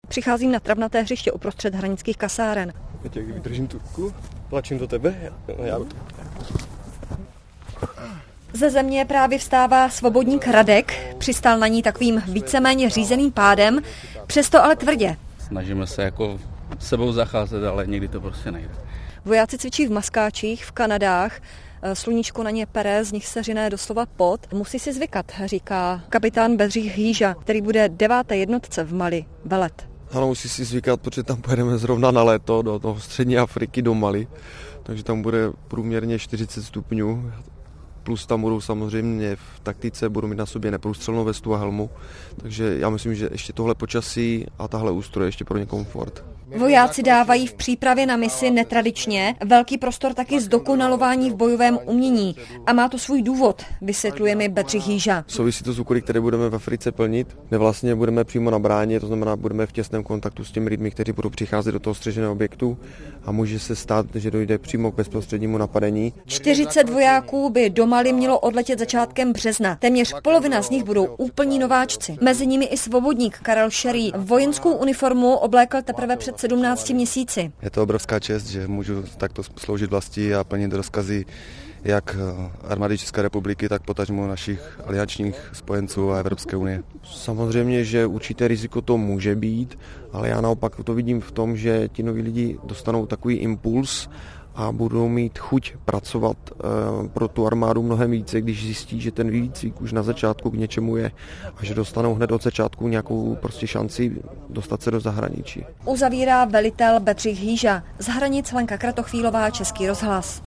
Přicházím na travnaté hřiště uprostřed hranických kasáren. Jak vydržím Turku, tlačím do tebe. Ze země právě vstává svobodník Radek, přistál na ní takovým víceméně řízeným pádem, přesto ale tvrdě. Snažíme se jako sebou zacházet, ale někdy to prostě nejde. Vojáci cvičí v maskáčích, v Kanadách, sluníčko na ně pere, z nich se řine doslova pot. Musí si zvykat, říká kapitán Bedřich Hýža, který bude 9. jednotce v Mali, velet. Ano, musí si zvykat, protože tam pojedeme zrovna na léto do toho střední Afriky, do Mali, takže tam bude průměrně 40 stupňů. Plus tam budou samozřejmě v taktice, budou mít na sobě neprůstřelnou vestu a helmu, takže já myslím, že ještě tohle počasí a tahle ústroj ještě pro ně komfort. Vojáci dávají v přípravě na misi netradičně velký prostor taky zdokonalování v bojovém umění. A má to svůj důvod, vysvětluje mi Bedřich Hýža. Souvisí to s úkoly, které budeme v Africe plnit, kde vlastně budeme přímo na bráně, to znamená, budeme v těsném kontaktu s těmi lidmi, kteří budou přicházet do toho střeženého objektu a může se stát, že dojde přímo k bezprostřednímu napadení. 40 vojáků by do Mali mělo odletět začátkem března. Téměř polovina z nich budou úplní nováčci. Mezi nimi i svobodník Karel Sherry. Vojenskou uniformu oblékal teprve před 17 měsíci. Je to obrovská čest, že můžu takto sloužit vlasti a plnit rozkazy jak armády České republiky, tak potažmo našich aliančních spojenců a Evropské unie. Samozřejmě, že určité riziko to může být, ale já naopak to vidím v tom, že ti noví lidi dostanou takový impuls a budou mít chuť pracovat pro tu armádu mnohem více, když zjistí, že ten výcvik už na začátku k něčemu je a že dostanou hned od začátku nějakou prostě šanci dostat se do zahraničí. Uzavírá velitel Bedřich Hýža. Z hranic Lenka Kratochvílová, Český rozhlas.